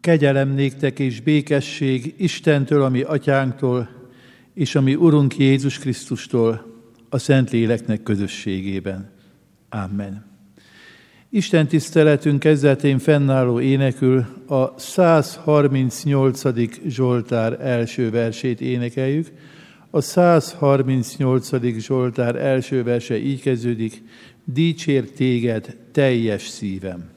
Kegyelem néktek és békesség Istentől, a mi atyánktól, és a mi Urunk Jézus Krisztustól, a Szentléleknek közösségében. Amen. Isten tiszteletünk kezdetén fennálló énekül a 138. Zsoltár első versét énekeljük. A 138. Zsoltár első verse így kezdődik: Dicsér téged teljes szívem.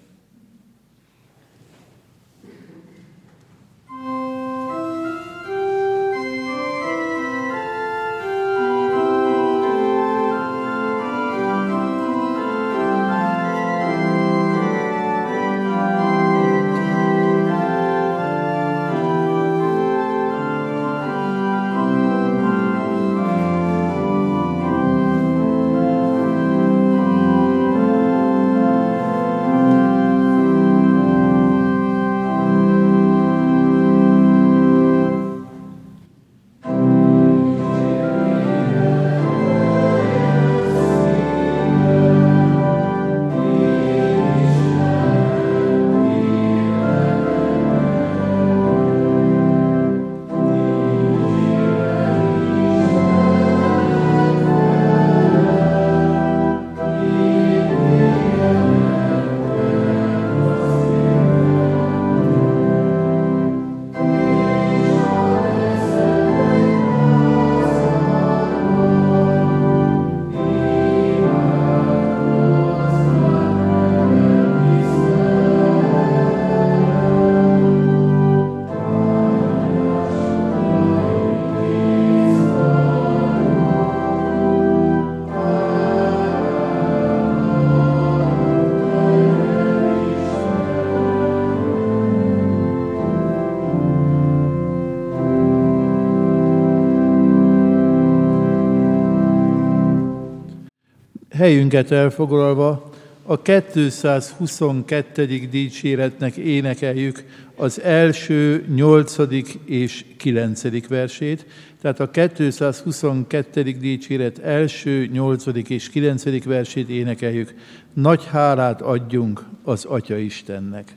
Helyünket elfoglalva a 222. dicséretnek énekeljük az első, 8. és 9. versét. Tehát a 222. dicséret első, 8. és 9. versét énekeljük. Nagy hálát adjunk az Atya Istennek.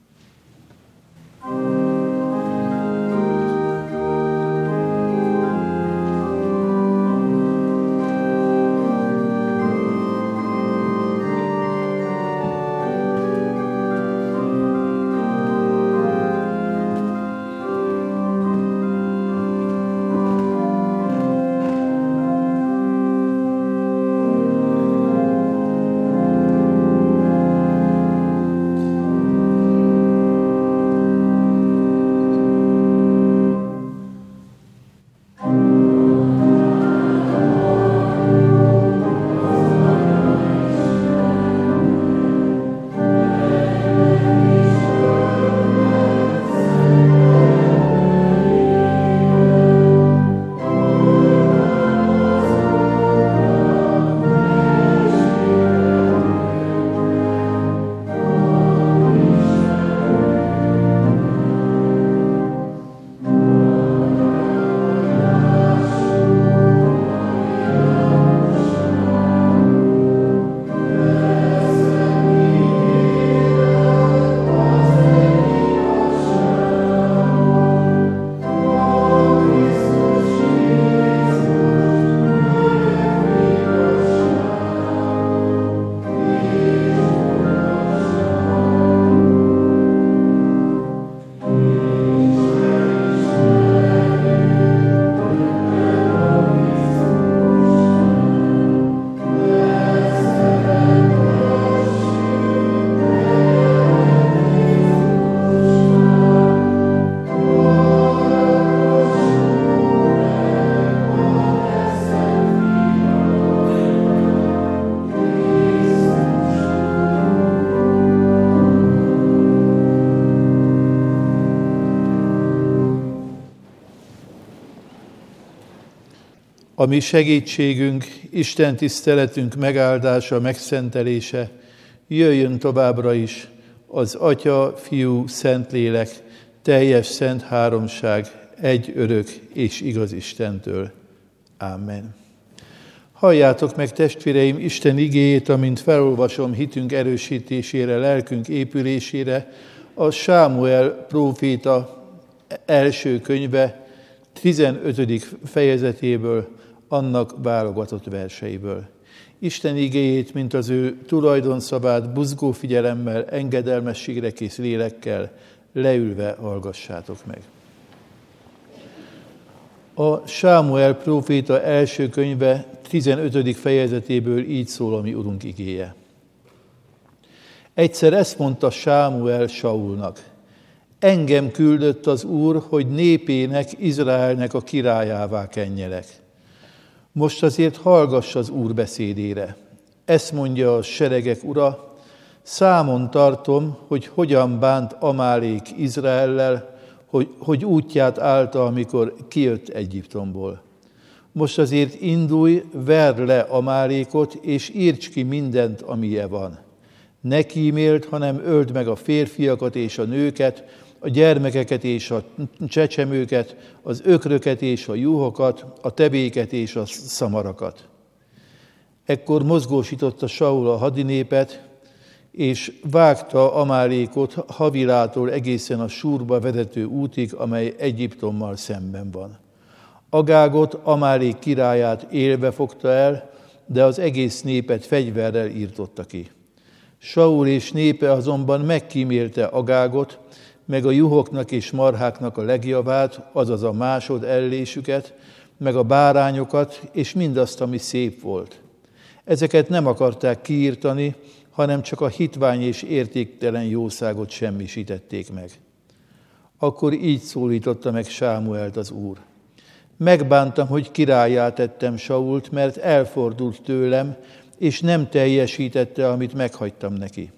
A mi segítségünk, Isten tiszteletünk megáldása, megszentelése jöjjön továbbra is az Atya, Fiú, Szentlélek, teljes szent háromság, egy örök és igaz Istentől. Amen. Halljátok meg, testvéreim, Isten igéjét, amint felolvasom hitünk erősítésére, lelkünk épülésére, a Sámuel próféta első könyve 15. fejezetéből, annak válogatott verseiből. Isten igéjét, mint az ő tulajdonszavát buzgó figyelemmel, engedelmességre kész lélekkel leülve hallgassátok meg. A Sámuel próféta első könyve 15. fejezetéből így szól a mi Urunk igéje. Egyszer ezt mondta Sámuel Saulnak: engem küldött az Úr, hogy népének, Izraelnek a királyává kenjelek. Most azért hallgass az Úr beszédére. Ezt mondja a seregek Ura: számon tartom, hogy hogyan bánt Amálék Izraellel, hogy útját állta, amikor kijött Egyiptomból. Most azért indulj, verd le Amálékot, és írts ki mindent, amije van. Ne kíméld, hanem öld meg a férfiakat és a nőket, a gyermekeket és a csecsemőket, az ökröket és a juhokat, a tebéket és a szamarakat. Ekkor mozgósította Saul a hadinépet, és vágta Amálékot Havilától egészen a Súrba vezető útig, amely Egyiptommal szemben van. Agágot, Amálék királyát élve fogta el, de az egész népet fegyverrel írtotta ki. Saul és népe azonban megkímélte Agágot, meg a juhoknak és marháknak a legjavát, azaz a másod ellésüket, meg a bárányokat, és mindazt, ami szép volt. Ezeket nem akarták kiírtani, hanem csak a hitvány és értéktelen jószágot semmisítették meg. Akkor így szólította meg Sámuelt az Úr: megbántam, hogy királlyá tettem Sault, mert elfordult tőlem, és nem teljesítette, amit meghagytam neki.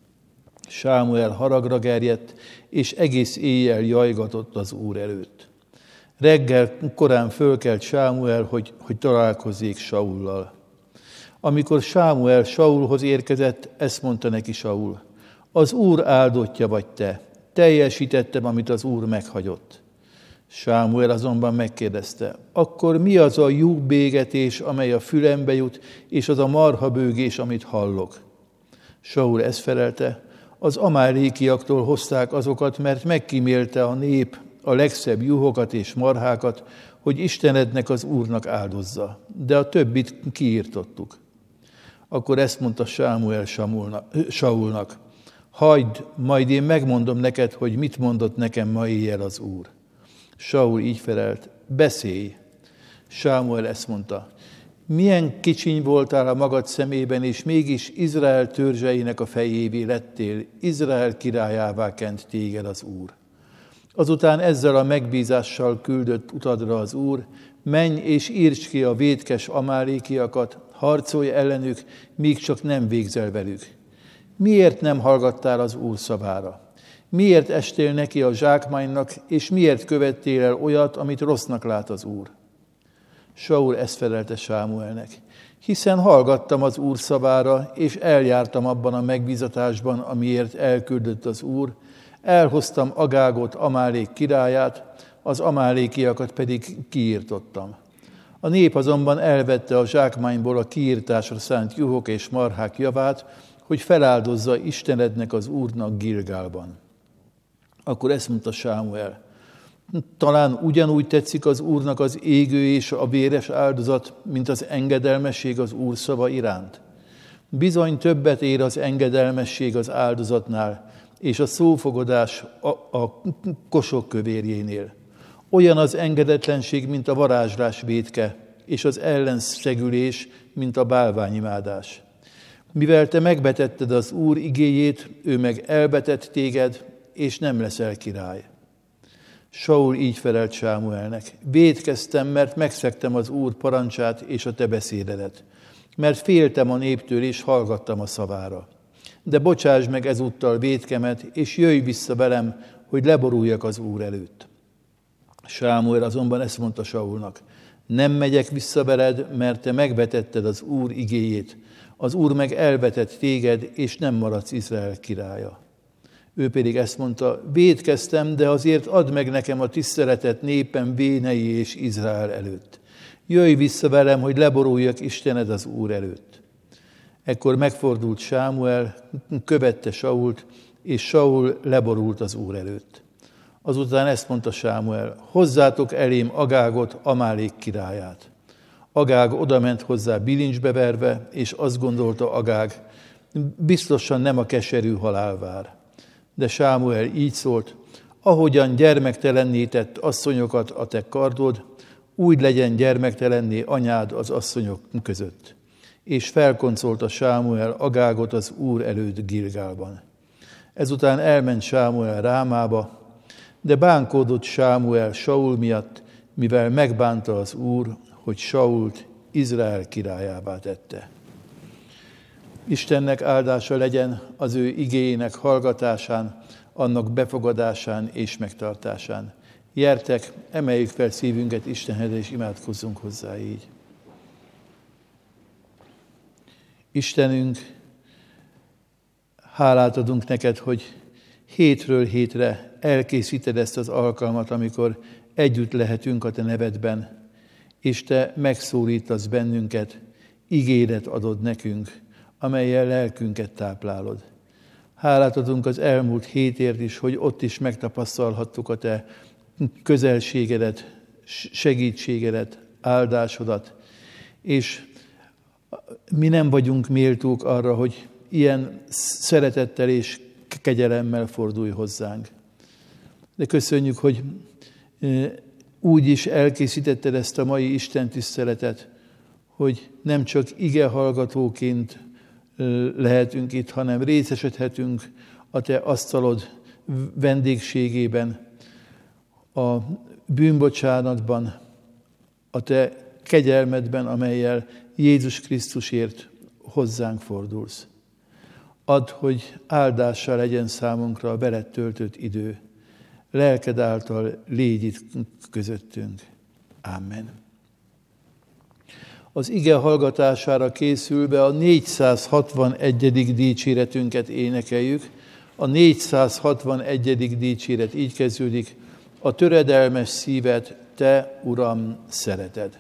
Sámuel haragra gerjedt, és egész éjjel jajgatott az Úr előtt. Reggel korán fölkelt Sámuel, hogy találkozzék Saullal. Amikor Sámuel Saulhoz érkezett, ezt mondta neki Saul: az Úr áldottja vagy te, teljesítettem, amit az Úr meghagyott. Sámuel azonban megkérdezte: akkor mi az a lyukbégetés, amely a fülembe jut, és az a marhabőgés, amit hallok? Saul ezt felelte: az amálékiaktól hozták azokat, mert megkímélte a nép a legszebb juhokat és marhákat, hogy Istenednek, az Úrnak áldozza, de a többit kiírtottuk. Akkor ezt mondta Sámuel Saulnak: hagyd, majd én megmondom neked, hogy mit mondott nekem ma éjjel az Úr. Saul így felelt: beszélj. Sámuel ezt mondta: milyen kicsiny voltál a magad szemében, és mégis Izrael törzseinek a fejévé lettél, Izrael királyává kent téged az Úr. Azután ezzel a megbízással küldött utadra az Úr: menj és írts ki a vétkes amálékiakat, harcolj ellenük, míg csak nem végzel velük. Miért nem hallgattál az Úr szavára? Miért estél neki a zsákmánynak, és miért követtél el olyat, amit rossznak lát az Úr? Saul ezt felelte Sámuelnek: hiszen hallgattam az Úr szavára, és eljártam abban a megbízatásban, amiért elküldött az Úr, elhoztam Agágot, Amálék királyát, az amálékiakat pedig kiírtottam. A nép azonban elvette a zsákmányból a kiírtásra szánt juhok és marhák javát, hogy feláldozza Istenednek, az Úrnak Gilgálban. Akkor ezt mondta Sámuel: talán ugyanúgy tetszik az Úrnak az égő és a véres áldozat, mint az engedelmesség az Úr szava iránt. Bizony többet ér az engedelmesség az áldozatnál, és a szófogadás a kosok kövérjénél. Olyan az engedetlenség, mint a varázslás vétke, és az ellenszegülés, mint a bálványimádás. Mivel te megbetetted az Úr igéjét, ő meg elbetett téged, és nem leszel király. Saul így felelt Sámuelnek: vétkeztem, mert megszegtem az Úr parancsát és a te beszédedet, mert féltem a néptől, és hallgattam a szavára. De bocsásd meg ezúttal vétkemet, és jöjj vissza velem, hogy leboruljak az Úr előtt. Sámuel azonban ezt mondta Saulnak: nem megyek vissza veled, mert te megvetetted az Úr igéjét, az Úr meg elvetett téged, és nem maradsz Izrael királya. Ő pedig ezt mondta: vétkeztem, de azért add meg nekem a tiszteletet népem vénei és Izrael előtt. Jöjj vissza velem, hogy leboruljak Istened, az Úr előtt. Ekkor megfordult Sámuel, követte Sault, és Saul leborult az Úr előtt. Azután ezt mondta Sámuel: hozzátok elém Agágot, Amálék királyát. Agág odament hozzá bilincsbe verve, és azt gondolta Agág, biztosan nem a keserű halál vár. De Sámuel így szólt: ahogyan gyermektelenné tett asszonyokat a te kardod, úgy legyen gyermektelenné anyád az asszonyok között. És felkoncolta Sámuel Agágot az Úr előtt Gilgálban. Ezután elment Sámuel Rámába, de bánkódott Sámuel Saul miatt, mivel megbánta az Úr, hogy Sault Izrael királyává tette. Istennek áldása legyen az ő igéjének hallgatásán, annak befogadásán és megtartásán. Gyertek, emeljük fel szívünket Istenhez, és imádkozzunk hozzá így. Istenünk, hálát adunk neked, hogy hétről hétre elkészíted ezt az alkalmat, amikor együtt lehetünk a te nevedben, és te megszólítasz bennünket, igédet adod nekünk, amellyel lelkünket táplálod. Hálát adunk az elmúlt hétért is, hogy ott is megtapasztalhattuk a te közelségedet, segítségedet, áldásodat, és mi nem vagyunk méltók arra, hogy ilyen szeretettel és kegyelemmel fordulj hozzánk. De köszönjük, hogy úgy is elkészítetted ezt a mai Isten tiszteletet, hogy nem csak ige hallgatóként lehetünk itt, hanem részesedhetünk a te asztalod vendégségében, a bűnbocsánatban, a te kegyelmedben, amellyel Jézus Krisztusért hozzánk fordulsz. Add, hogy áldással legyen számunkra a veled töltött idő. Lelked által légy itt közöttünk. Amen. Az ige hallgatására készülve a 461. dicséretünket énekeljük. A 461. dicséret így kezdődik: a töredelmes szívet te, Uram, szereted.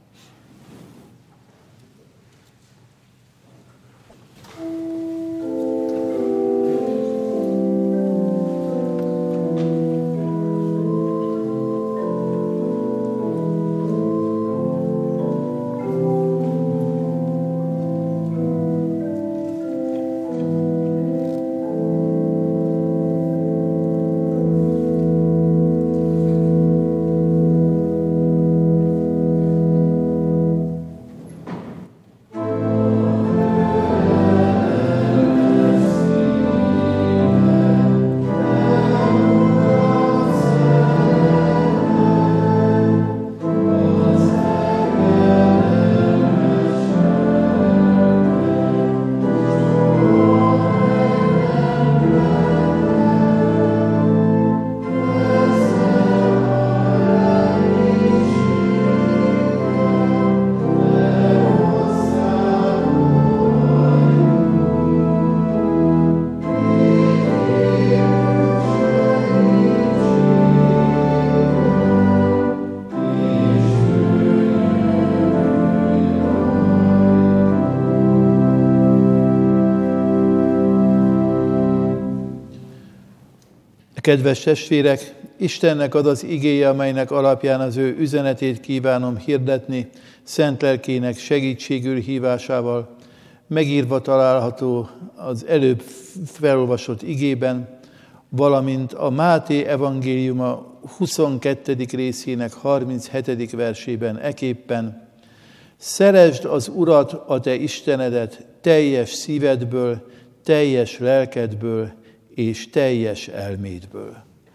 Kedves testvérek, Istennek ad az igéje, amelynek alapján az ő üzenetét kívánom hirdetni, szent lelkének segítségül hívásával. Megírva található az előbb felolvasott igében, valamint a Máté evangéliuma 22. részének 37. versében eképpen: szeresd az Urat, a te Istenedet teljes szívedből, teljes lelkedből és teljes elmédből.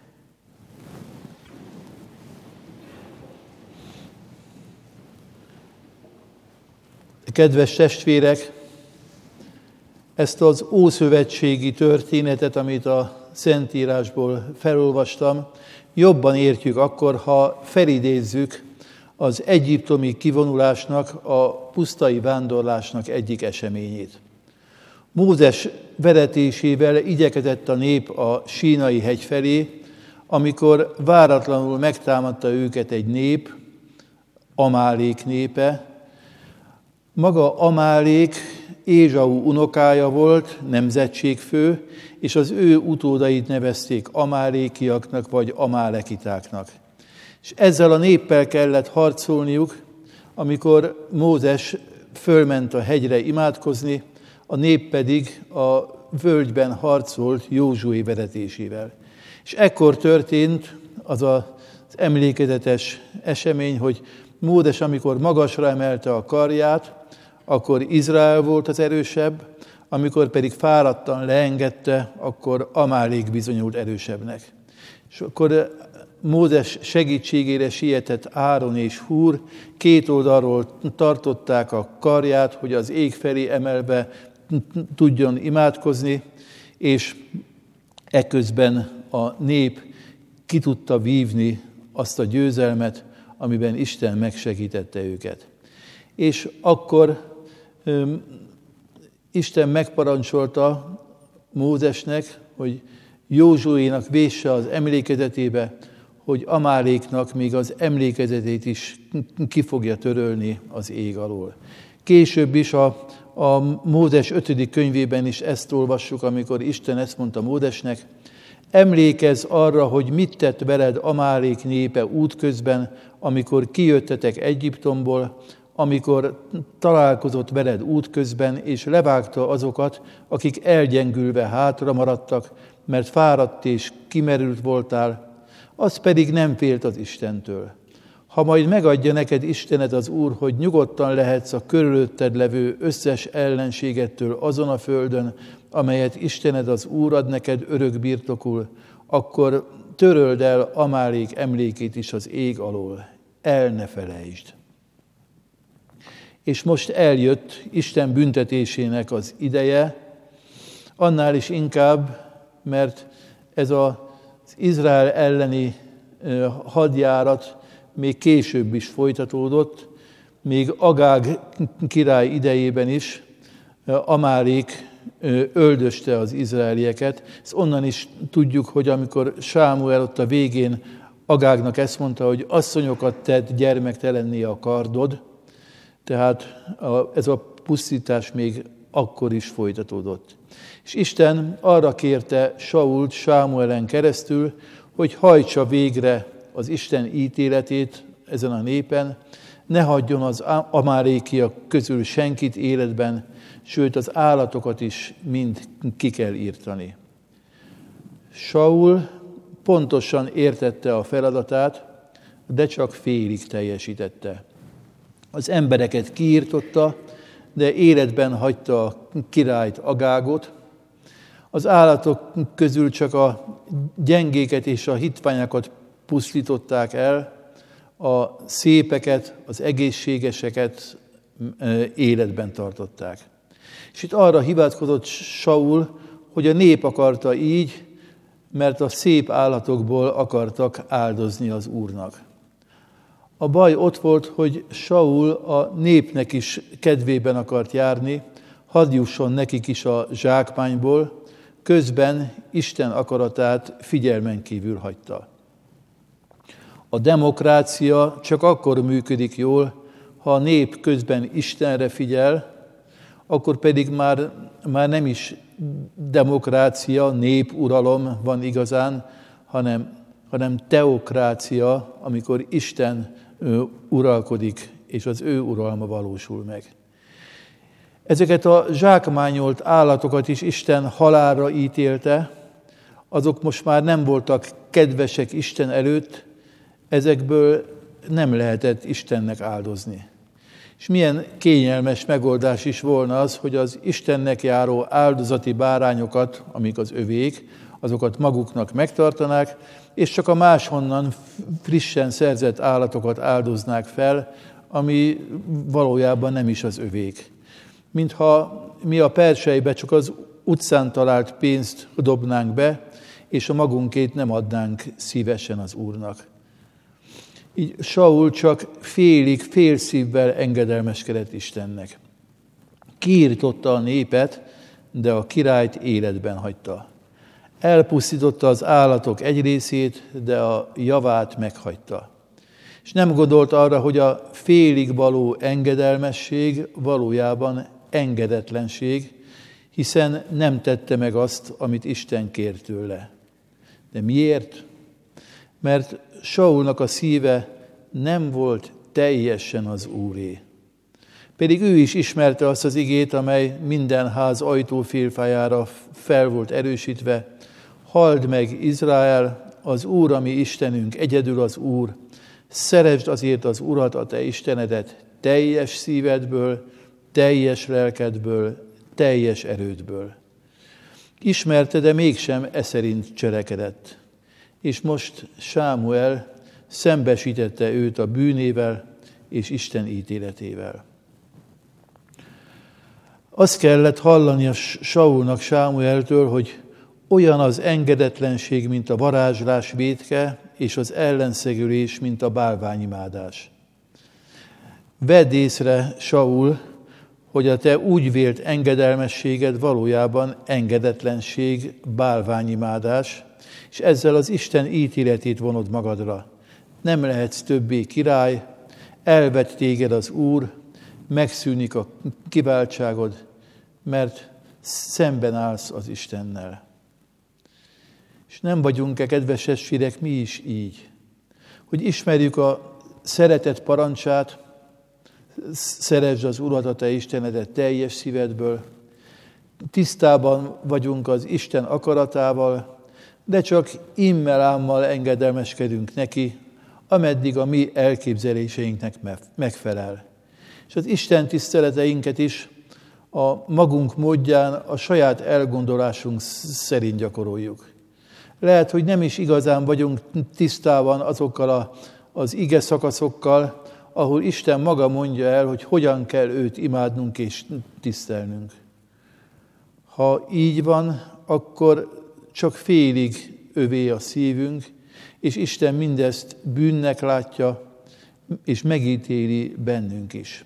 Kedves testvérek, ezt az ószövetségi történetet, amit a Szentírásból felolvastam, jobban értjük akkor, ha felidézzük az egyiptomi kivonulásnak, a pusztai vándorlásnak egyik eseményét. Mózes vezetésével igyekezett a nép a Sínai hegy felé, amikor váratlanul megtámadta őket egy nép, Amálék népe. Maga Amálék Ézsau unokája volt, nemzetségfő, és az ő utódait nevezték amálékiaknak vagy amálekitáknak. És ezzel a néppel kellett harcolniuk, amikor Mózes fölment a hegyre imádkozni, a nép pedig a völgyben harcolt Józsué vezetésével. És ekkor történt az az emlékezetes esemény, hogy Mózes, amikor magasra emelte a karját, akkor Izrael volt az erősebb, amikor pedig fáradtan leengedte, akkor Amálék bizonyult erősebbnek. És akkor Mózes segítségére sietett Áron és Húr, két oldalról tartották a karját, hogy az ég felé emelve tudjon imádkozni, és eközben a nép ki tudta vívni azt a győzelmet, amiben Isten megsegítette őket. És akkor Isten megparancsolta Mózesnek, hogy Józsuénak vésse az emlékezetébe, hogy Amáléknak még az emlékezetét is ki fogja törölni az ég alól. Később is a Mózes 5. könyvében is ezt olvassuk, amikor Isten ezt mondta Mózesnek: emlékezz arra, hogy mit tett veled Amálék népe útközben, amikor kijöttetek Egyiptomból, amikor találkozott veled útközben, és levágta azokat, akik elgyengülve hátra maradtak, mert fáradt és kimerült voltál, az pedig nem félt az Istentől. Ha majd megadja neked Istened az Úr, hogy nyugodtan lehetsz a körülötted levő összes ellenségettől azon a földön, amelyet Istened az Úr ad neked örök birtokul, akkor töröld el Amálék emlékét is az ég alól. El ne felejtsd. És most eljött Isten büntetésének az ideje, annál is inkább, mert ez az Izrael elleni hadjárat még később is folytatódott, még Agág király idejében is Amálék öldöste az izraelieket. Ezt onnan is tudjuk, hogy amikor Sámuel ott a végén Agágnak ezt mondta, hogy asszonyokat tett gyermektelenné a kardod, tehát ez a pusztítás még akkor is folytatódott. És Isten arra kérte Sault Sámuelen keresztül, hogy hajtsa végre az Isten ítéletét ezen a népen, ne hagyjon az amálékiak közül senkit életben, sőt az állatokat is mind ki kell írtani. Saul pontosan értette a feladatát, de csak félig teljesítette. Az embereket kiírtotta, de életben hagyta a királyt, Agágot. Az állatok közül csak a gyengéket és a hitványokat pusztították el, a szépeket, az egészségeseket életben tartották. És itt arra hivatkozott Saul, hogy a nép akarta így, mert a szép állatokból akartak áldozni az Úrnak. A baj ott volt, hogy Saul a népnek is kedvében akart járni, hadd jusson nekik is a zsákmányból, közben Isten akaratát figyelmen kívül hagyta. A demokrácia csak akkor működik jól, ha a nép közben Istenre figyel, akkor pedig már nem is demokrácia, népuralom van igazán, hanem teokrácia, amikor Isten uralkodik, és az ő uralma valósul meg. Ezeket a zsákmányolt állatokat is Isten halálra ítélte, azok most már nem voltak kedvesek Isten előtt, ezekből nem lehetett Istennek áldozni. És milyen kényelmes megoldás is volna az, hogy az Istennek járó áldozati bárányokat, amik az övék, azokat maguknak megtartanák, és csak a máshonnan frissen szerzett állatokat áldoznák fel, ami valójában nem is az övék. Mintha mi a persejbe csak az utcán talált pénzt dobnánk be, és a magunkét nem adnánk szívesen az Úrnak. Így Saul csak fél szívvel engedelmeskedett Istennek. Kiirtotta a népet, de a királyt életben hagyta. Elpusztította az állatok egy részét, de a javát meghagyta. És nem gondolt arra, hogy a félig való engedelmesség valójában engedetlenség, hiszen nem tette meg azt, amit Isten kért tőle. De miért? Mert Saulnak a szíve nem volt teljesen az Úré. Pedig ő is ismerte azt az igét, amely minden ház ajtófélfájára fel volt erősítve. Halld meg, Izrael, az Úr, ami Istenünk, egyedül az Úr. Szeresd azért az Urat, a te Istenedet, teljes szívedből, teljes lelkedből, teljes erődből. Ismerte, de mégsem eszerint cselekedett. És most Sámuel szembesítette őt a bűnével és Isten ítéletével. Azt kellett hallania Saulnak Sámueltől, hogy olyan az engedetlenség, mint a varázslás vétke, és az ellenszegülés, mint a bálványimádás. Vedd észre, Saul, hogy a te úgy vélt engedelmességed valójában engedetlenség, bálványimádás, és ezzel az Isten ítéletét vonod magadra. Nem lehetsz többé király, elvet téged az Úr, megszűnik a kiváltságod, mert szemben állsz az Istennel. És nem vagyunk-e, kedves testvérek, mi is így, hogy ismerjük a szeretet parancsát, szeresd az Urat, a te Istenedet teljes szívedből, tisztában vagyunk az Isten akaratával, de csak immelámmal engedelmeskedünk neki, ameddig a mi elképzeléseinknek megfelel. És az Isten tiszteleteinket is a magunk módján, a saját elgondolásunk szerint gyakoroljuk. Lehet, hogy nem is igazán vagyunk tisztában azokkal az ige szakaszokkal, ahol Isten maga mondja el, hogy hogyan kell őt imádnunk és tisztelnünk. Ha így van, akkor csak félig övé a szívünk, és Isten mindezt bűnnek látja, és megítéli bennünk is.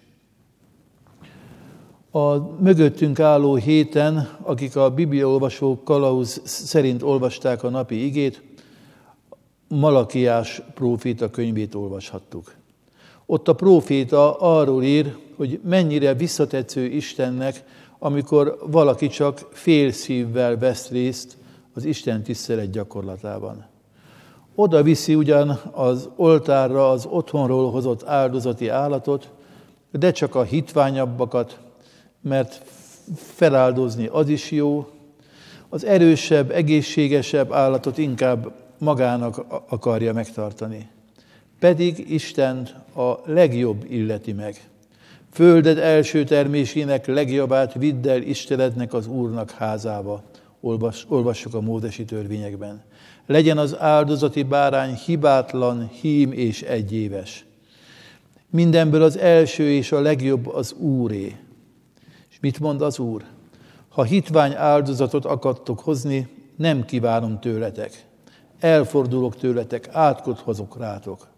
A mögöttünk álló héten, akik a bibliaolvasó kalauz szerint olvasták a napi igét, Malakiás próféta könyvét olvashattuk. Ott a próféta arról ír, hogy mennyire visszatetsző Istennek, amikor valaki csak fél szívvel vesz részt az Isten tisztelet gyakorlatában. Oda viszi ugyan az oltárra az otthonról hozott áldozati állatot, de csak a hitványabbakat, mert feláldozni az is jó, az erősebb, egészségesebb állatot inkább magának akarja megtartani. Pedig Istent a legjobb illeti meg. Földed első termésének legjobbát vidd el Istenednek, az Úrnak házába. Olvassuk a mózesi törvényekben. Legyen az áldozati bárány hibátlan, hím és egyéves. Mindenből az első és a legjobb az Úré. És mit mond az Úr? Ha hitvány áldozatot akartok hozni, nem kívánom tőletek. Elfordulok tőletek, átkot hozok rátok.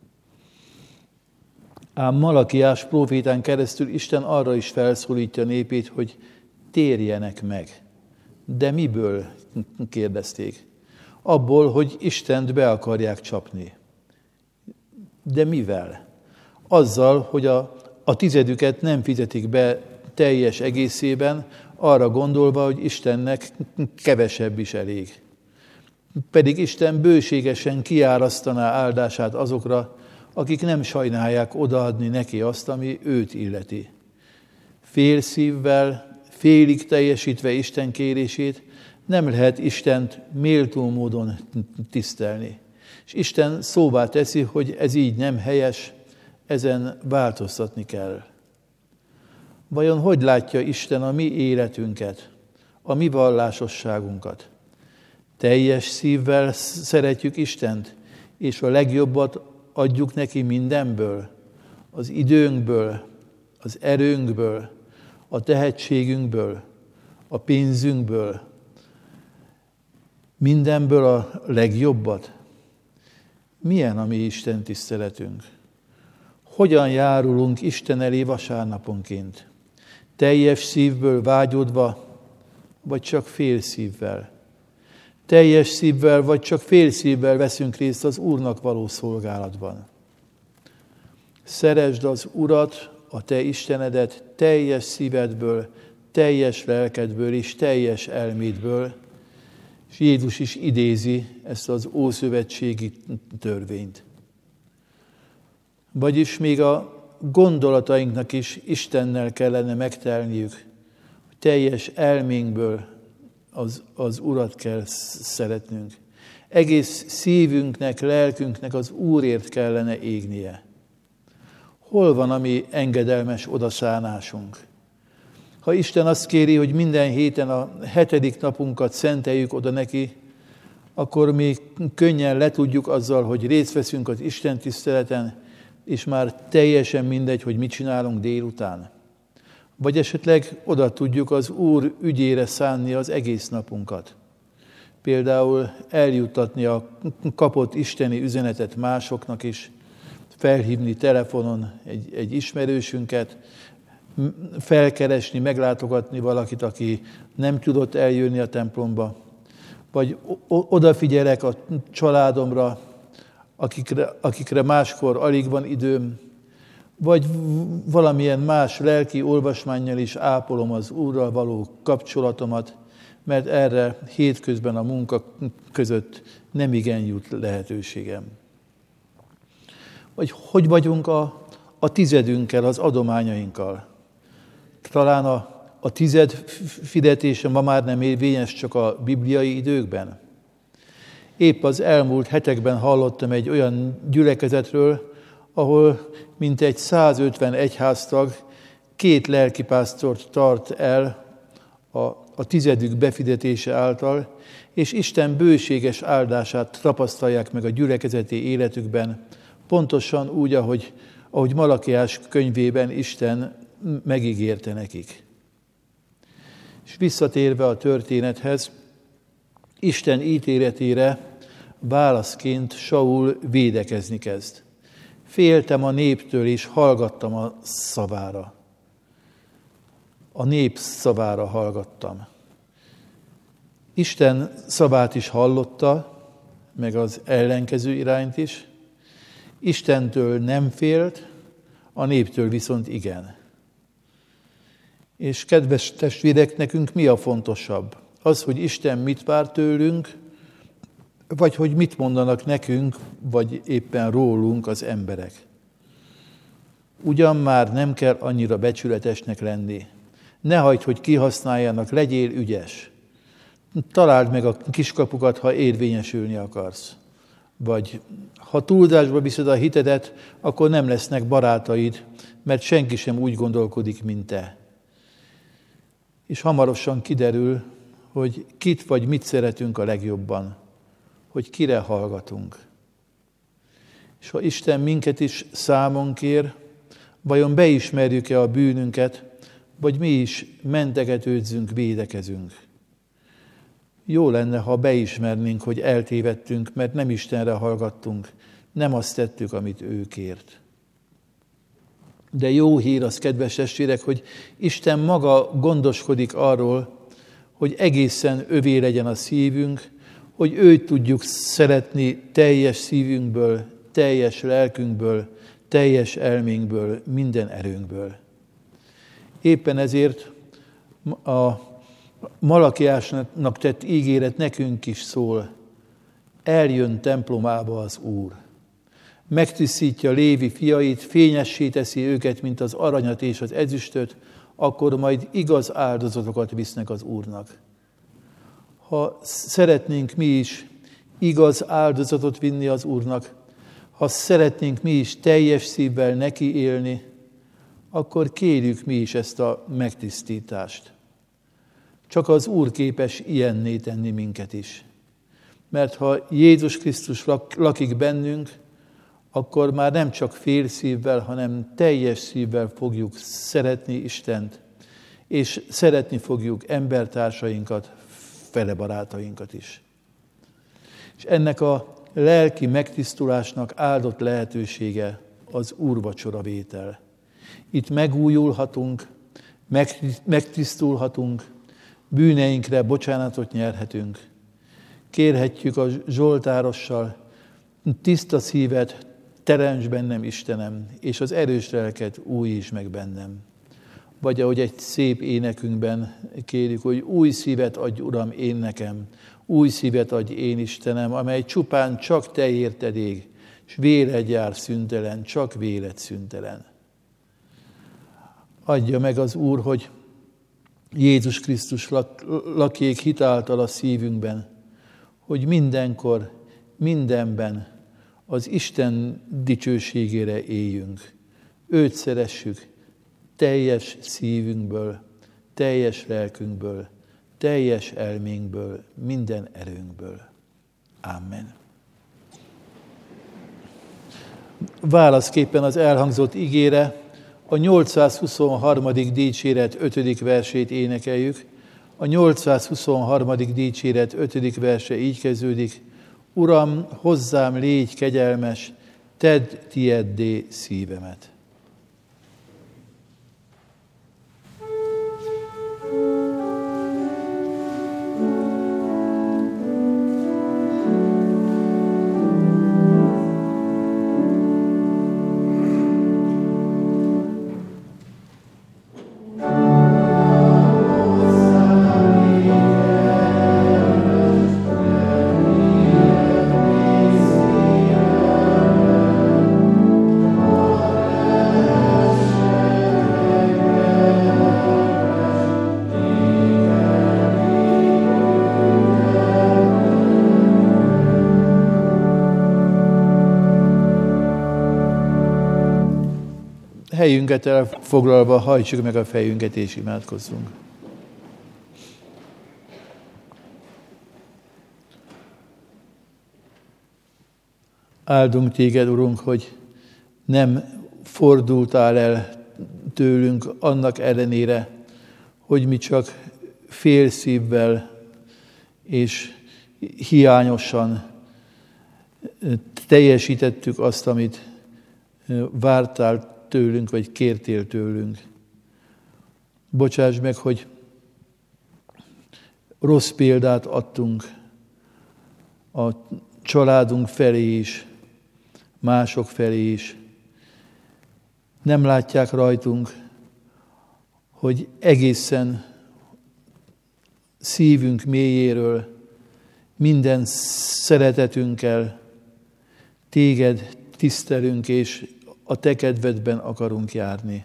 Ám Malakiás prófétán keresztül Isten arra is felszólítja népét, hogy térjenek meg. De miből? Kérdezték. Abból, hogy Istent be akarják csapni. De mivel? Azzal, hogy a tizedüket nem fizetik be teljes egészében, arra gondolva, hogy Istennek kevesebb is elég. Pedig Isten bőségesen kiárasztaná áldását azokra, akik nem sajnálják odaadni neki azt, ami őt illeti. Fél szívvel, félig teljesítve Isten kérését nem lehet Istent méltó módon tisztelni. És Isten szóvá teszi, hogy ez így nem helyes, ezen változtatni kell. Vajon hogy látja Isten a mi életünket, a mi vallásosságunkat? Teljes szívvel szeretjük Istent, és a legjobbat adjuk neki mindenből, az időnkből, az erőnkből, a tehetségünkből, a pénzünkből, mindenből a legjobbat. Milyen a mi Isten tiszteletünk? Hogyan járulunk Isten elé vasárnaponként? Teljes szívből vágyodva, vagy csak fél szívvel? Teljes szívvel, vagy csak fél szívvel veszünk részt az Úrnak való szolgálatban? Szeresd az Urat, a te Istenedet teljes szívedből, teljes lelkedből és teljes elmédből, és Jézus is idézi ezt az ószövetségi törvényt. Vagyis még a gondolatainknak is Istennel kellene megtelniük, hogy teljes elménkből az Urat kell szeretnünk. Egész szívünknek, lelkünknek az Úrért kellene égnie. Hol van a mi engedelmes odaszánásunk? Ha Isten azt kéri, hogy minden héten a 7. napunkat szenteljük oda neki, akkor mi könnyen letudjuk azzal, hogy részt veszünk az Isten tiszteleten, és már teljesen mindegy, hogy mit csinálunk délután. Vagy esetleg oda tudjuk az Úr ügyére szánni az egész napunkat. Például eljuttatni a kapott isteni üzenetet másoknak is, felhívni telefonon egy ismerősünket, felkeresni, meglátogatni valakit, aki nem tudott eljönni a templomba, vagy odafigyelek a családomra, akikre máskor alig van időm, vagy valamilyen más lelki olvasmánnyal is ápolom az Úrral való kapcsolatomat, mert erre hétközben a munka között nem igen jut lehetőségem. Vagy hogy vagyunk a tizedünkkel, az adományainkkal? Talán a tized fizetése ma már nem érvényes csak a bibliai időkben. Épp az elmúlt hetekben hallottam egy olyan gyülekezetről, ahol mintegy 150 egyháztag 2 lelkipásztort tart el a tizedük befizetése által, és Isten bőséges áldását tapasztalják meg a gyülekezeti életükben, pontosan úgy, ahogy Malakiás könyvében Isten megígérte nekik. És visszatérve a történethez, Isten ítéletére válaszként Saul védekezni kezd. Féltem a néptől, és hallgattam a szavára. A nép szavára hallgattam. Isten szavát is hallotta, meg az ellenkező irányt is. Istentől nem félt, a néptől viszont igen. És kedves testvérek, nekünk mi a fontosabb? Az, hogy Isten mit vár tőlünk, vagy hogy mit mondanak nekünk, vagy éppen rólunk az emberek. Ugyan már nem kell annyira becsületesnek lenni. Ne hagyd, hogy kihasználjanak, legyél ügyes. Találd meg a kiskapukat, ha érvényesülni akarsz. Vagy ha túlzásba viszed a hitedet, akkor nem lesznek barátaid, mert senki sem úgy gondolkodik, mint te. És hamarosan kiderül, hogy kit vagy mit szeretünk a legjobban, hogy kire hallgatunk. És ha Isten minket is számon kér, vajon beismerjük-e a bűnünket, vagy mi is mentegetődzünk, védekezünk. Jó lenne, ha beismernénk, hogy eltévedtünk, mert nem Istenre hallgattunk, nem azt tettük, amit ő kért. De jó hír az, kedves testvérek, hogy Isten maga gondoskodik arról, hogy egészen övé legyen a szívünk, hogy őt tudjuk szeretni teljes szívünkből, teljes lelkünkből, teljes elménkből, minden erőnkből. Éppen ezért a Malakiásnak tett ígéret nekünk is szól. Eljön templomába az Úr. Megtisztítja Lévi fiait, fényessé teszi őket, mint az aranyat és az ezüstöt, akkor majd igaz áldozatokat visznek az Úrnak. Ha szeretnénk mi is igaz áldozatot vinni az Úrnak, ha szeretnénk mi is teljes szívvel neki élni, akkor kérjük mi is ezt a megtisztítást. Csak az Úr képes ilyenné tenni minket is. Mert ha Jézus Krisztus lakik bennünk, akkor már nem csak fél szívvel, hanem teljes szívvel fogjuk szeretni Istent, és szeretni fogjuk embertársainkat, fele barátainkat is. És ennek a lelki megtisztulásnak áldott lehetősége az úrvacsora vétel. Itt megújulhatunk, megtisztulhatunk, bűneinkre bocsánatot nyerhetünk. Kérhetjük a zsoltárossal, tiszta szívet, teremts bennem, Istenem, és az erős lelket újítsd meg bennem. Vagy ahogy egy szép énekünkben kérjük, hogy új szívet adj, Uram, én nekem, új szívet adj én, Istenem, amely csupán csak te érted ég, és véled jár szüntelen, csak véled szüntelen. Adja meg az Úr, hogy Jézus Krisztus lakjék hitáltal a szívünkben, hogy mindenkor, mindenben az Isten dicsőségére éljünk. Őt szeressük teljes szívünkből, teljes lelkünkből, teljes elménkből, minden erőnkből. Amen. Válaszképpen az elhangzott igére a 823. dicséret 5. versét énekeljük. A 823. dicséret 5. verse így kezdődik: Uram, hozzám légy kegyelmes, tedd tieddé szívemet. Helyünket elfoglalva hajtsuk meg a fejünket és imádkozzunk. Áldunk téged, Urunk, hogy nem fordultál el tőlünk annak ellenére, hogy mi csak fél szívvel és hiányosan teljesítettük azt, amit vártál tőlünk, vagy kértél tőlünk. Bocsáss meg, hogy rossz példát adtunk a családunk felé is, mások felé is. Nem látják rajtunk, hogy egészen szívünk mélyéről, minden szeretetünkkel téged tisztelünk, és a te kedvedben akarunk járni.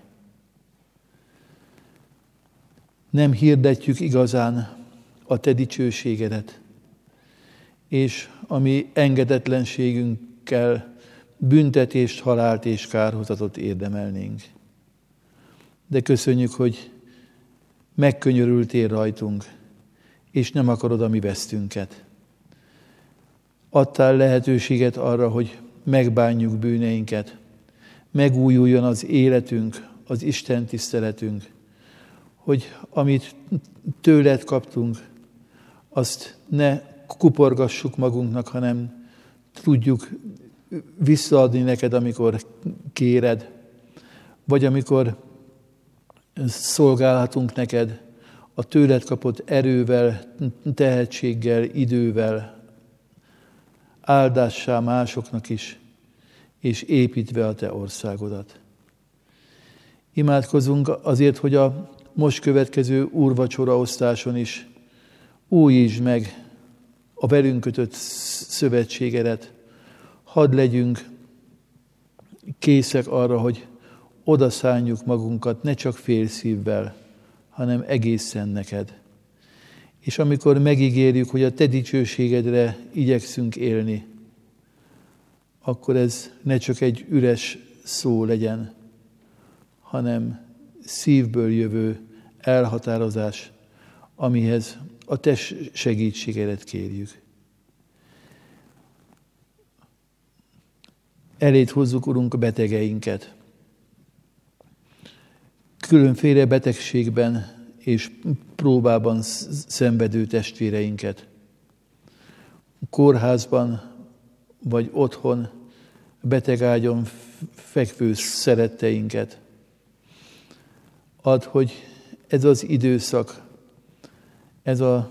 Nem hirdetjük igazán a te dicsőségedet, és a mi engedetlenségünkkel büntetést, halált és kárhozatot érdemelnénk. De köszönjük, hogy megkönyörültél rajtunk, és nem akarod a mi vesztünket. Adtál lehetőséget arra, hogy megbánjuk bűneinket, megújuljon az életünk, az Isten tiszteletünk, hogy amit tőled kaptunk, azt ne kuporgassuk magunknak, hanem tudjuk visszaadni neked, amikor kéred, vagy amikor szolgálhatunk neked a tőled kapott erővel, tehetséggel, idővel, áldássá másoknak is, és építve a te országodat. Imádkozunk azért, hogy a most következő úrvacsora osztáson is újítsd meg a velünk kötött szövetségedet. Hadd legyünk készek arra, hogy odaszálljuk magunkat ne csak fél szívvel, hanem egészen neked. És amikor megígérjük, hogy a te dicsőségedre igyekszünk élni, akkor ez ne csak egy üres szó legyen, hanem szívből jövő elhatározás, amihez a te segítségedet kérjük. Eléd hozzuk, Urunk, a betegeinket. Különféle betegségben és próbában szenvedő testvéreinket. Kórházban vagy otthon betegágyon fekvő szeretteinket. Add, hogy ez az időszak, ez a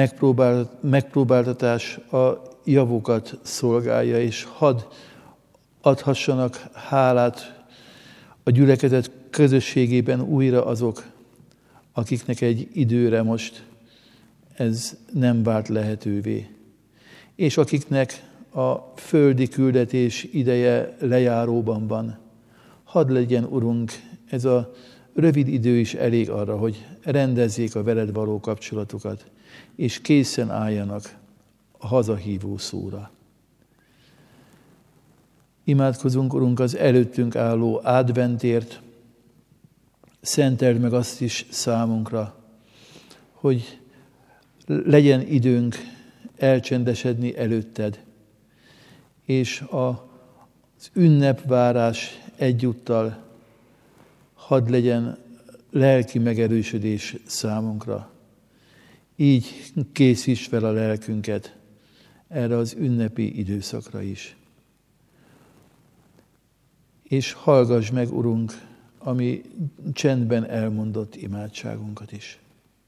megpróbáltatás a javukat szolgálja, és hadd adhassanak hálát a gyülekezet közösségében újra azok, akiknek egy időre most ez nem vált lehetővé, és akiknek a földi küldetés ideje lejáróban van. Hadd legyen, Urunk, ez a rövid idő is elég arra, hogy rendezzék a veled való kapcsolatukat, és készen álljanak a hazahívó szóra. Imádkozunk, Urunk, az előttünk álló adventért, szenteld meg azt is számunkra, hogy legyen időnk elcsendesedni előtted, és az ünnepvárás egyúttal hadd legyen lelki megerősödés számunkra. Így készíts fel a lelkünket erre az ünnepi időszakra is. És hallgass meg, Urunk, a mi csendben elmondott imádságunkat is.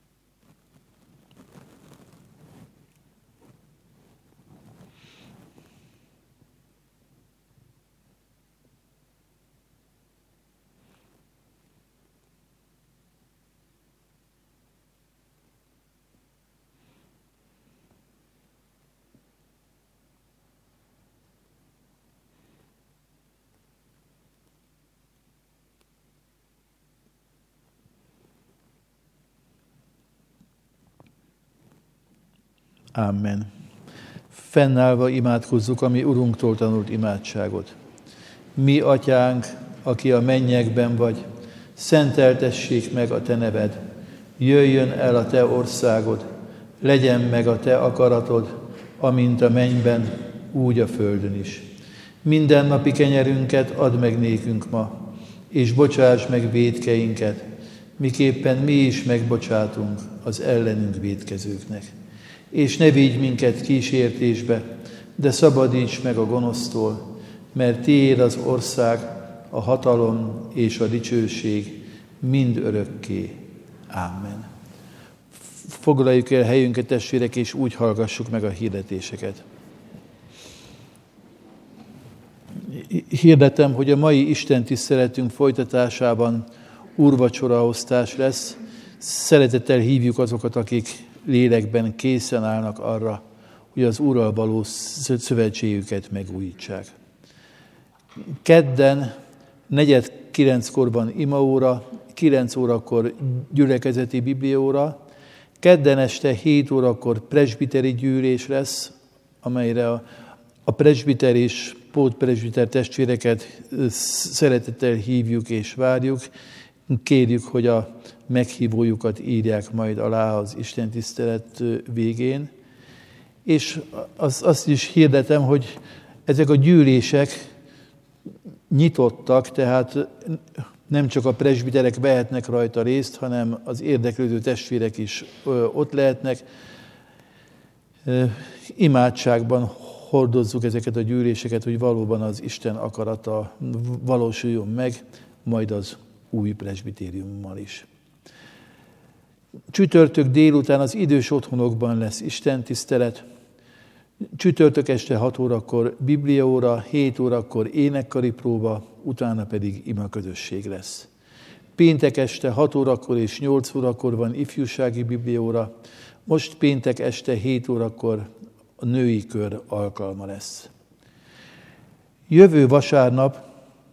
Amen. Fennállva imádkozzuk a mi Urunktól tanult imádságot. Mi, Atyánk, aki a mennyekben vagy, szenteltessék meg a te neved. Jöjjön el a te országod, legyen meg a te akaratod, amint a mennyben, úgy a földön is. Mindennapi kenyerünket add meg nékünk ma, és bocsáss meg vétkeinket, miképpen mi is megbocsátunk az ellenünk vétkezőknek. És ne vigy minket kísértésbe, de szabadíts meg a gonosztól, mert tiéd az ország, a hatalom és a dicsőség mind örökké. Amen. Foglaljuk el helyünket, testvérek, és úgy hallgassuk meg a hirdetéseket. Hirdetem, hogy a mai Isten tiszteletünk folytatásában úrvacsoraosztás lesz. Szeretettel hívjuk azokat, akik lélekben készen állnak arra, hogy az Úrral való szövetségüket megújítsák. Kedden 8:45 imaóra, 9 órakor gyülekezeti bibliaóra, kedden este 7 órakor presbiteri gyűlés lesz, amelyre a presbiter és pótpresbiter testvéreket szeretettel hívjuk és várjuk. Kérjük, hogy a meghívójukat írják majd alá az istentisztelet végén. És azt is hirdetem, hogy ezek a gyűlések nyitottak, tehát nem csak a presbiterek vehetnek rajta részt, hanem az érdeklődő testvérek is ott lehetnek. Imádságban hordozzuk ezeket a gyűléseket, hogy valóban az Isten akarata valósuljon meg, majd az új presbitériummal is. Csütörtök délután az idős otthonokban lesz istentisztelet. Csütörtök este 6 órakor bibliaóra, 7 órakor énekkari próba, utána pedig imaközösség lesz. Péntek este 6 órakor és 8 órakor van ifjúsági bibliaóra, most péntek este 7 órakor a női kör alkalma lesz. Jövő vasárnap,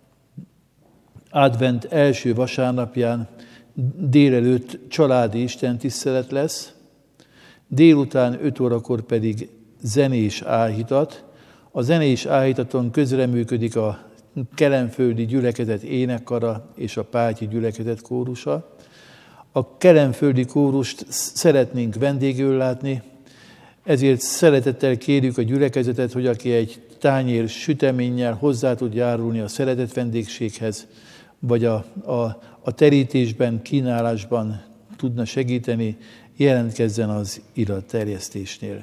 advent első vasárnapján délelőtt családi istentisztelet lesz, délután 5 órakor pedig zenés áhítat. A zenés áhítaton közreműködik a kelenföldi gyülekezet énekkara és a pátyi gyülekezet kórusa. A kelenföldi kórust szeretnénk vendégül látni, ezért szeretettel kérjük a gyülekezetet, hogy aki egy tányér süteménnyel hozzá tud járulni a szeretett vendégséghez, vagy a terítésben, kínálásban tudna segíteni, jelentkezzen az iratterjesztésnél.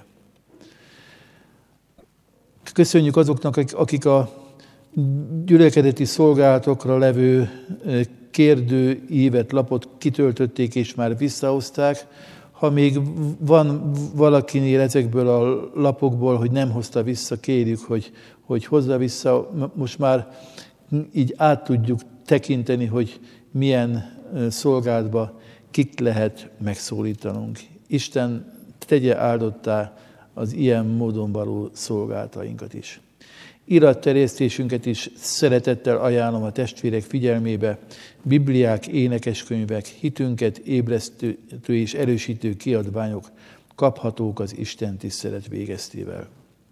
Köszönjük azoknak, akik a gyülekezeti szolgálatokra levő kérdőívet, lapot kitöltötték és már visszahozták. Ha még van valakinél ezekből a lapokból, hogy nem hozta vissza, kérjük, hogy hozza vissza, most már így át tudjuk tekinteni, hogy milyen szolgálatba kit lehet megszólítanunk. Isten tegye áldottá az ilyen módon való szolgálatainkat is. Iratterjesztésünket is szeretettel ajánlom a testvérek figyelmébe. Bibliák, énekeskönyvek, hitünket ébresztő és erősítő kiadványok kaphatók az Isten tisztelet végeztével.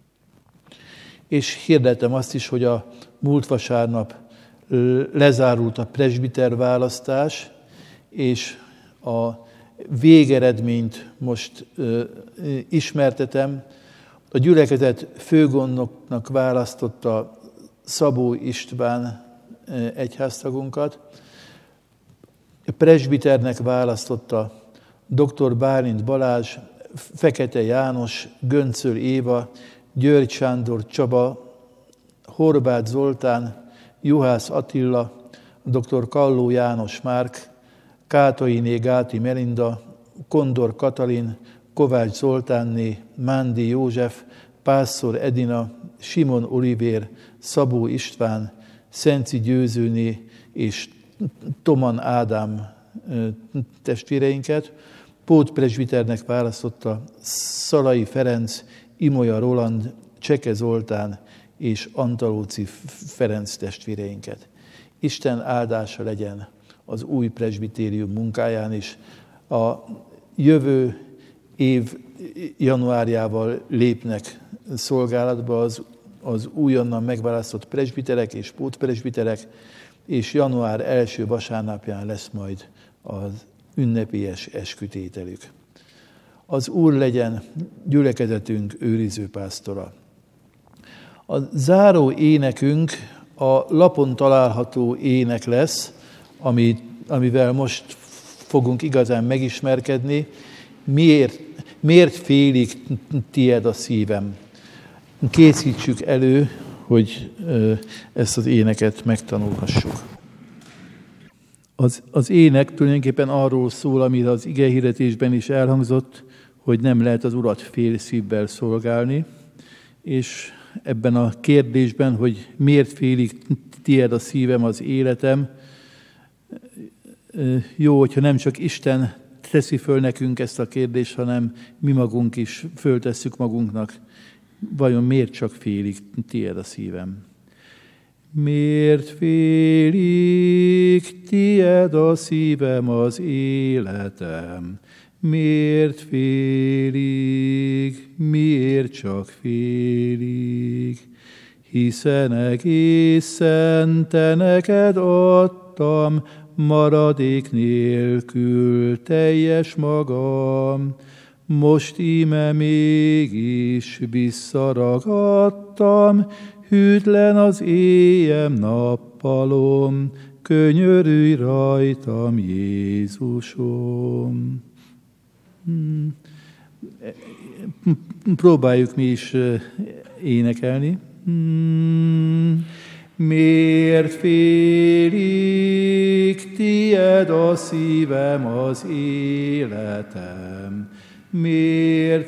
És hirdetem azt is, hogy a múlt vasárnap lezárult a presbiter választás, és a végeredményt most ismertetem. A gyülekezet főgondnoknak választotta Szabó István egyháztagunkat, a presbiternek választotta dr. Bálint Balázs, Fekete János, Göncöl Éva, György Sándor Csaba, Horváth Zoltán, Juhász Attila, dr. Kalló János Márk, Kátainé Gáti Melinda, Kondor Katalin, Kovács Zoltánné, Mándi József, Pásztor Edina, Simon Olivér, Szabó István, Szenci Győzőné és Toman Ádám testvéreinket. Pótpresbiternek választotta Szalai Ferenc, Imolya Roland, Cseke Zoltán és Antalóci Ferenc testvéreinket. Isten áldása legyen az új presbitérium munkáján is. A jövő év januárjával lépnek szolgálatba az újonnan megválasztott presbiterek és pótpresbiterek, és január első vasárnapján lesz majd az ünnepélyes eskütételük. Az Úr legyen gyülekezetünk őriző pásztora. A záró énekünk a lapon található ének lesz, amivel most fogunk igazán megismerkedni. Miért félig tied a szívem? Készítsük elő, hogy ezt az éneket megtanulhassuk. Az ének tulajdonképpen arról szól, amit az igehirdetésben is elhangzott, hogy nem lehet az Urat fél szívvel szolgálni, és ebben a kérdésben, hogy miért félig tied a szívem, az életem, jó, hogyha nem csak Isten teszi föl nekünk ezt a kérdést, hanem mi magunk is föltesszük magunknak. Vajon miért csak félig tied a szívem? Miért félig tied a szívem, az életem? Miért félig, miért csak félig? Hiszen egészen te neked adtam, maradék nélkül teljes magam. Most íme mégis visszaragadtam, hűtlen az éjem nappalom, könyörülj rajtam, Jézusom. Próbáljuk mi is énekelni. Miért félig tied a szívem, az életem? Miért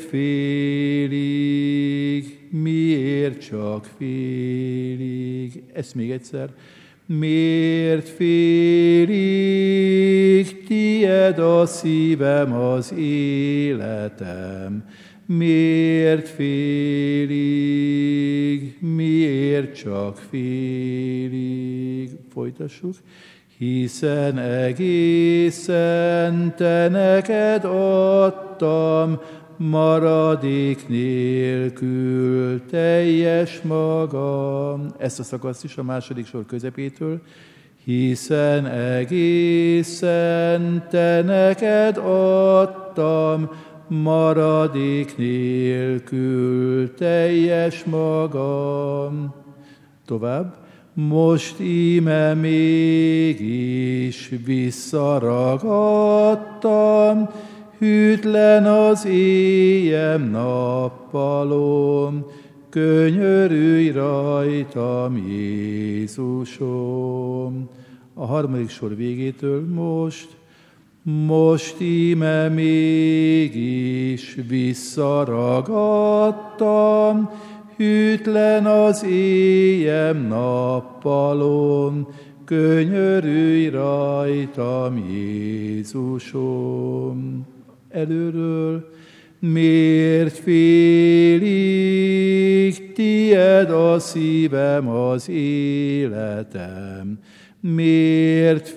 félig, miért csak félig? Ezt még egyszer. Miért félig tied a szívem, az életem? Miért félig, miért csak félig? Folytassuk. Hiszen egészen te neked adtam, maradék nélkül teljes magam. Ezt a szakaszt is a második sor közepétől. Hiszen egészen te neked adtam, maradék nélkül teljes magam. Tovább. Most íme mégis visszaragadtam, hűtlen az éjem nappalom, könyörülj rajtam, Jézusom. A harmadik sor végétől most íme mégis visszaragadtam, hűtlen az éjem nappalom, könyörülj rajtam, Jézusom. Előről, miért félig tied a szívem, az életem? Miért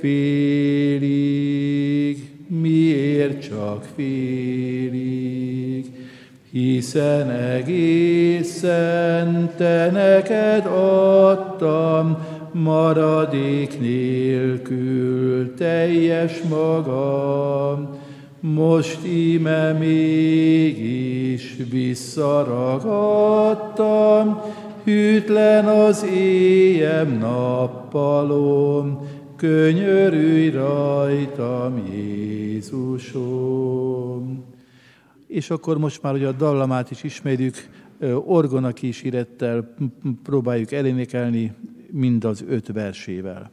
félig, miért csak félig? Hiszen egészen te neked adtam, maradék nélkül teljes magam. Most íme mégis visszaragadtam, hűtlen az éjem nappalom, könyörülj rajtam, Jézusom. És akkor most már, hogy a dallamát is ismerjük, orgona kísérettel próbáljuk elénekelni, mind az 5 versével.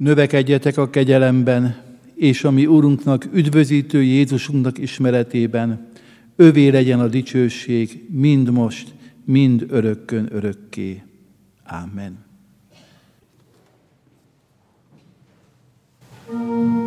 Növekedjetek a kegyelemben, és a mi Urunknak, üdvözítő Jézusunknak ismeretében, övé legyen a dicsőség, mind most, mind örökkön örökké. Ámen.